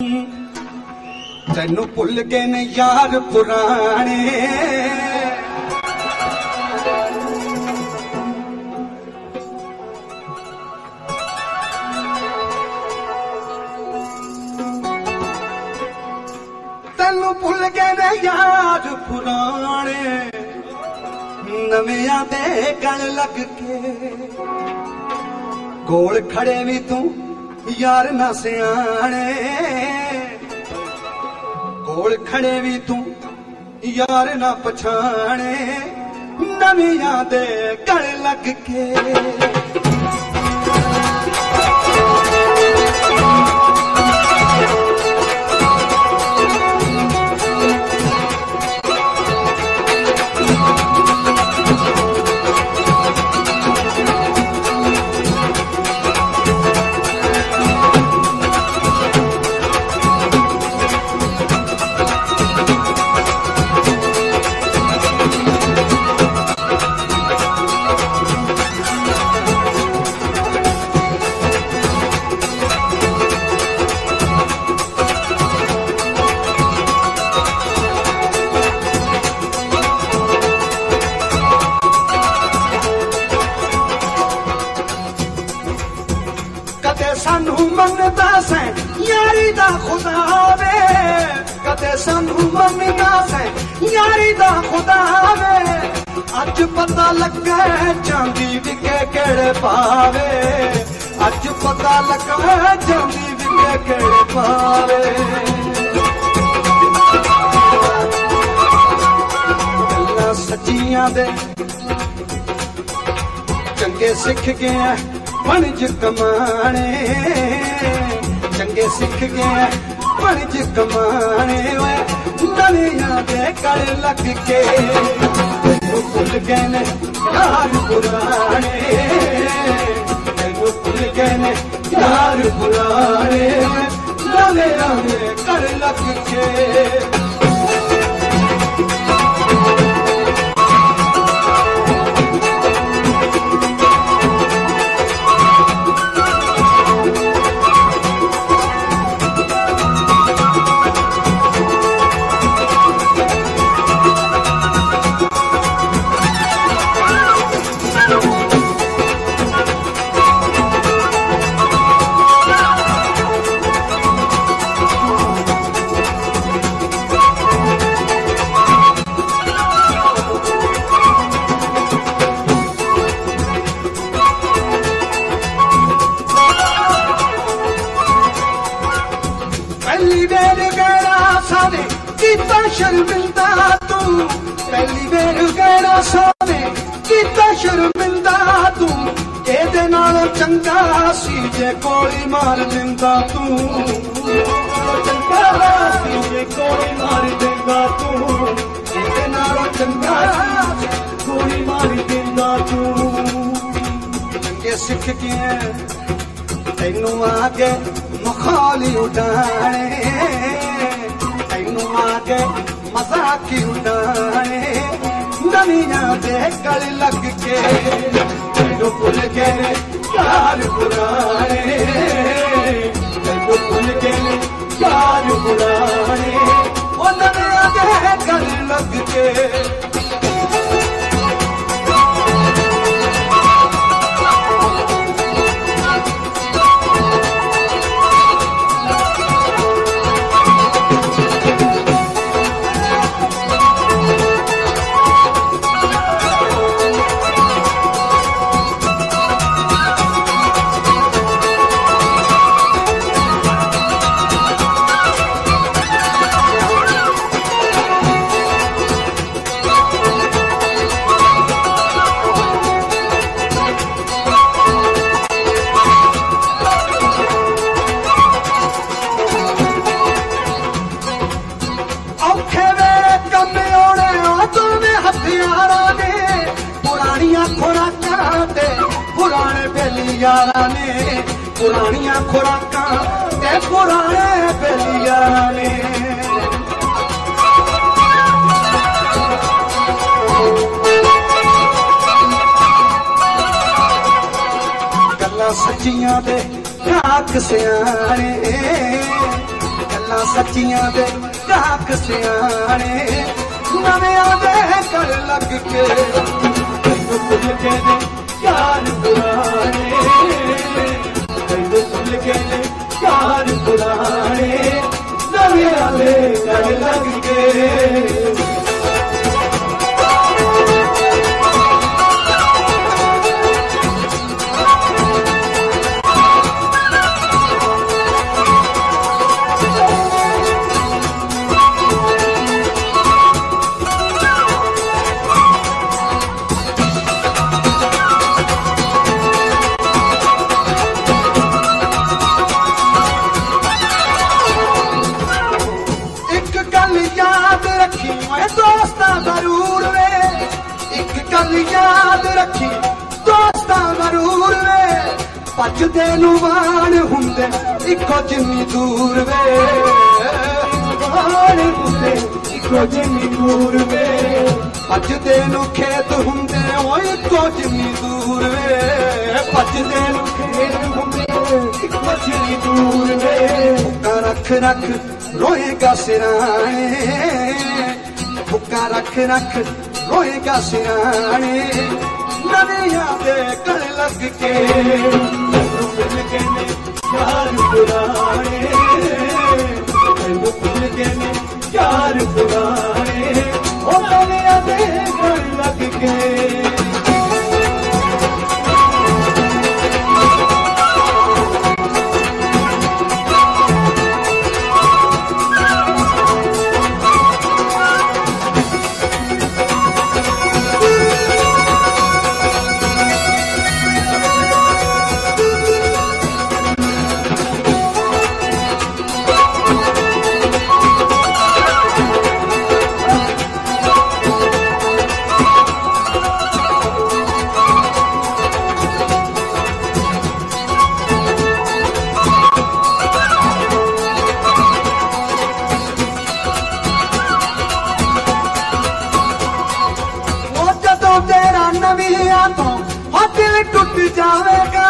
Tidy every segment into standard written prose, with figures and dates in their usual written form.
तैनू भुल गए ने यार पुराने, तैनू भुल गए ने यार पुराने, नवियां दे गल लग के कोल खड़े भी तू यार ना सियाने, कोल खड़े भी तू यार ना पछाने, नवियां दे गल लग के। सानू मनदा से यारी दा खुदा वे, कदे सानू मनदा से यारी दा खुदा वे, अज पता लगा चांदी विके केड़े पावे, अज पता लगा चांदी विके केड़े पावे। गल्लां सच्चियां दे चंगे सिख गए बनज कमाने, चंगे सिख गए बनज कमाने, नवियां दे गल लग के तैनू भुल गए ने यार पुराने, तैनू भुल गए ने यार पुराने, नवियां दे गल लग के। पहली बेर गैरा साने किता शर्मिंदा तू, पहली बेर गैरा साने किता शर्मिंदा तू, एदे नालों चंगा सी जे गोली मार दिंदा तू, चंगा सी जे गोली मार दिंदा तू, एदे नालों चंगा गोली मार दिंदा तू। चंगे सिख गए तैनू आगे मखाली उड़ाने, तैनू आगे मजाकी उड़ाने, नवियां दे गल लग के तैनू भुल गए यार पुराने, तैनू भुल गए यार पुराने, ओ नवियां दे गल लग के। पुराने बेली यारा ने, पुरानिया खुराकां ते पुराने बेली यारा ने, गल्लां सच्चियां दे राख सियाने, सच्चियां दे गाहक सियाणे नवियां दे गल लग के तैनू भुल गए ने यार पुराने तैनू भुल गए ने यार पुराने नवियां दे गल लग के जरूर वे एक गल याद रखी दोस्तां जरूर वे भजदे नूं वाण हुंदे इक्को जिन्नी दूर वे वाण हुंदे इक्को जिन्नी दूर वे भजदे नूं खेत हुंदे ओ इक्को जिन्नी दूर वे भजदे नूं खेत हुंदे इक्को जिन्नी दूर वे रख रख रोएगा सिराने भुक्का रख रख रोएगा सिराने नवियां दे गल लग के तैनू भुल गए ने यार पुराने तैनू भुल गए ने यार पुराने ओ नवियां दे गल लग के नवियां तो हो दिल टूट जावेगा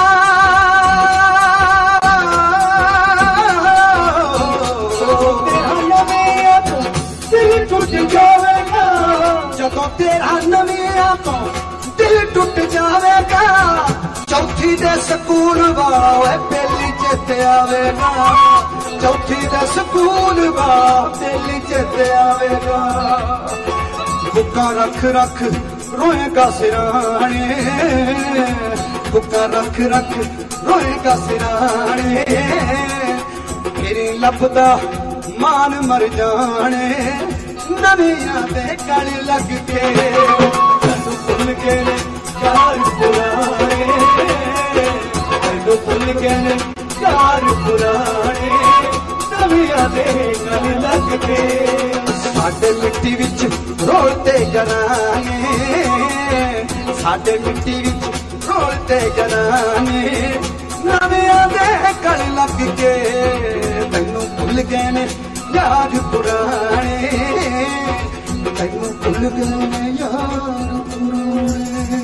नवियां तो दिल टूट जावेगा जदों तेरा नवियां तो दिल टूट जावेगा चौथी दे सकून वाओ पहली चेते आवेगा चौथी दे सकून वाओ पहली चेते आवेगा भुक्का रख रख रोएगा सिराने भुक्का रख रख रोएगा सिराने मेरी लभदा मान मर जाने नवियां दे गल लग के तैनू भुल गए ने यार पुराने तैनू भुल गए ने यार पुराने नवियां दे गल लग के साडे मिट्टी विच रोलते घराने साडे मिट्टी विच रोलते घराने नवियां दे गल लग के तैनू भुल गए ने यार पुराने तैनू भुल गए ने यार पुराने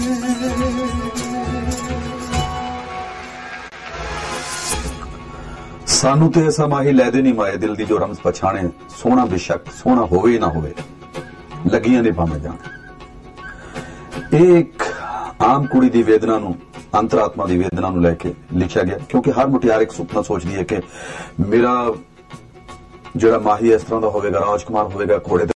सानू ते समा ही लैदे नहीं माए दिल दी जो रमज पछाणे सोना बेशक सोना होवे ना होवे लगियां ने भावे जाने एक आम कुड़ी दी वेदना नू अंतरात्मा दी वेदना नू लैके लिखिया गया क्योंकि हर मुटियार एक सुपना सोचदी है कि मेरा जिहड़ा माही इस तरह दा होवेगा राजकुमार होवेगा घोड़े